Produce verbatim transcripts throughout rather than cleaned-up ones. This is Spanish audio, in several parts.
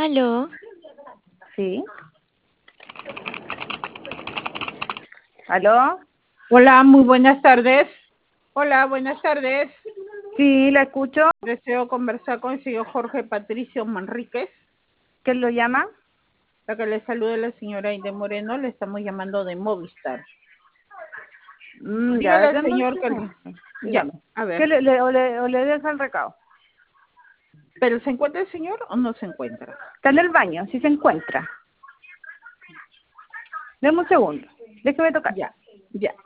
¿Aló? Sí. ¿Aló? Hola, muy buenas tardes. Hola, buenas tardes. Sí, la escucho. Deseo conversar con el señor Jorge Patricio Manríquez. ¿Quién lo llama? Para que le salude la señora Aide Moreno, le estamos llamando de Movistar. Mm, ya, Dígale al déjame señor un que... segundo. Ya, Dígame. a ver. ¿Qué le, le, o le, o le deja el recado? ¿Pero se encuentra el señor o no se encuentra? Está en el baño, si se encuentra. Deme un segundo. Déjeme tocar. Ya, ya.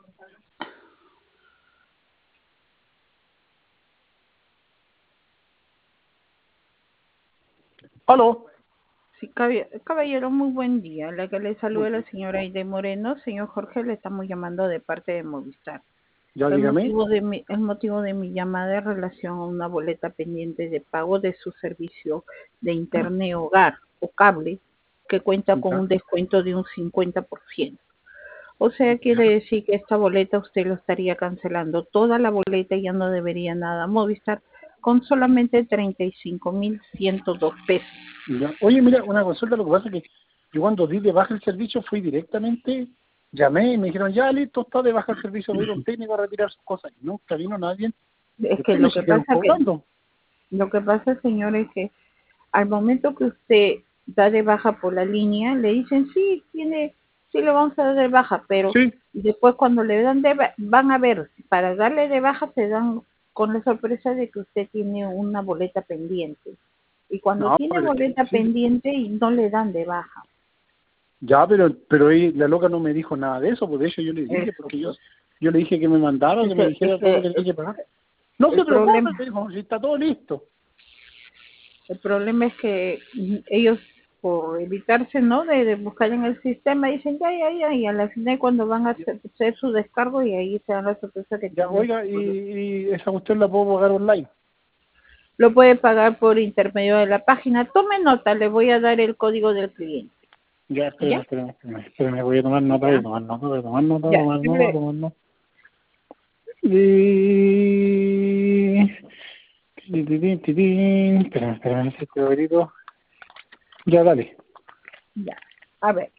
¿Aló? Sí, caballero, muy buen día. La que le salude la señora Aide Moreno. Señor Jorge, le estamos llamando de parte de Movistar. Ya, El dígame. motivo, de mi, el motivo de mi llamada en relación a una boleta pendiente de pago de su servicio de internet hogar o cable que cuenta con Ya. un descuento de un cincuenta por ciento. O sea, quiere decir que esta boleta usted lo estaría cancelando. Toda la boleta ya no debería nada a Movistar con solamente treinta y cinco mil ciento dos pesos. Ya. Oye, mira, una consulta, lo que pasa es que yo cuando di de baja el servicio fui directamente, llamé y me dijeron, ya listo, está de baja el servicio, va a ir un técnico a retirar sus cosas. Y nunca vino nadie. Es que Después me lo que siguieron pasa que cobrando. lo que pasa, señor, es que al momento que usted da de baja por la línea, le dicen, sí, tiene, sí le vamos a dar de baja, pero Sí. después cuando le dan de ba- van a ver, para darle de baja se dan con la sorpresa de que usted tiene una boleta pendiente. Y cuando No, tiene pero es que, boleta sí. pendiente y no le dan de baja. Ya, pero pero ahí la loca no me dijo nada de eso, pues de hecho yo le dije, Eso, porque yo pues. yo le dije que me mandara, que me Ese- dijera es todo lo que que el, tenía que pagar. No el se preocupe, problema me dijo, si está todo listo. El problema es que ellos, por evitarse, ¿no?, de, de buscar en el sistema, dicen ya, ya, ya, y a la final cuando van a hacer, hacer su descargo y ahí se dan la sorpresa que Ya, tienen. oiga, y, y esa cuestión la puedo pagar online. Lo puede pagar por intermedio de la página. Tome nota, le voy a dar el código del cliente. Ya, espérame, ¿Ya? espérame, espérame, espérame, voy a tomar nota, voy a Ya. tomar nota, voy a tomar nota, Ya. tomar nota, Le- tomar nota. Y... ti, ti, ti, ti, ti. Espérame, espérame, ese cuadrito. Ya, dale. ya. A ver.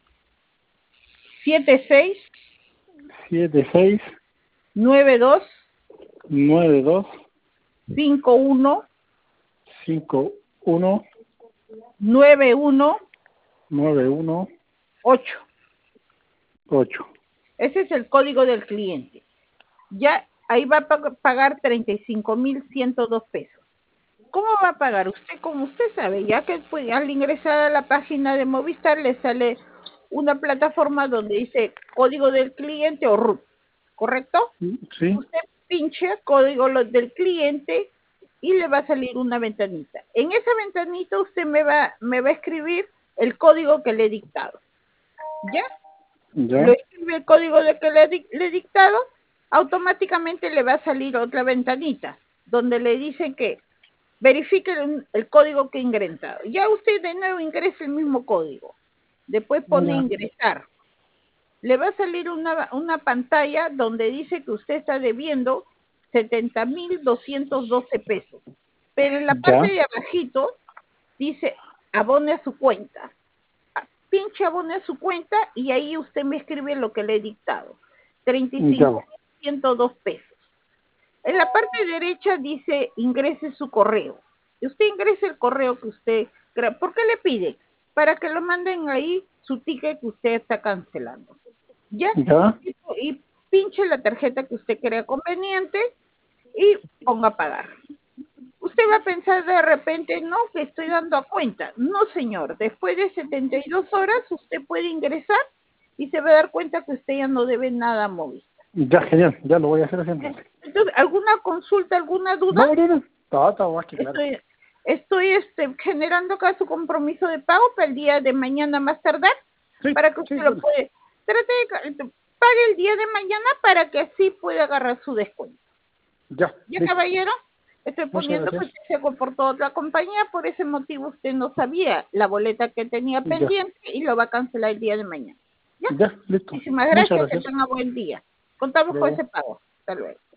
siete seis siete seis nueve dos nueve dos cinco uno cinco uno nueve uno nueve uno ocho. ocho. Ese es el código del cliente. Ya ahí va a pag- pagar treinta y cinco mil ciento dos pesos. ¿Cómo va a pagar? Usted, como usted sabe, ya que pues, al ingresar a la página de Movistar le sale una plataforma donde dice código del cliente o R U T, ¿correcto? Sí, Usted pinche código lo- del cliente y le va a salir una ventanita. En esa ventanita usted me va, me va a escribir el código que le he dictado. ¿Ya? Lo ya, escribe el código de que le, he di- le he dictado, automáticamente le va a salir otra ventanita donde le dice que verifique el, el código que ha ingresado. Ya usted de nuevo ingresa el mismo código. Después pone ya, ingresar. Le va a salir una, una pantalla donde dice que usted está debiendo setenta mil doscientos doce pesos. Pero en la parte ya, de abajito dice abone a su cuenta. Pinche abone a su cuenta y ahí usted me escribe lo que le he dictado. treinta y ya, cinco mil ciento dos pesos. En la parte derecha dice ingrese su correo. Y usted ingresa el correo que usted crea. ¿Por qué le pide? Para que lo manden ahí su ticket que usted está cancelando. ¿Ya? ya, Y, y pinche la tarjeta que usted crea conveniente y ponga a pagar. Usted va a pensar de repente, no, que estoy dando a cuenta. No, señor. Después de setenta y dos horas usted puede ingresar y se va a dar cuenta que usted ya no debe nada a Movistar. ya, genial, ya lo voy a hacer así entonces. Entonces, ¿alguna consulta, alguna duda? No, no, no, está, está más que claro. Estoy, estoy este, generando acá su compromiso de pago para el día de mañana más tardar, Sí, para que sí, usted lo dale. puede, trate de, ca- pague el día de mañana para que así pueda agarrar su descuento. Ya, ¿Ya, listo. caballero? Estoy Muchas poniendo que gracias. usted se comportó otra compañía, por ese motivo usted no sabía la boleta que tenía Ya, pendiente y lo va a cancelar el día de mañana. ¿Ya? ya, listo. Muchísimas Muchas gracias, que gracias. tenga buen día. Contamos con Luego. ese pago. Hasta luego.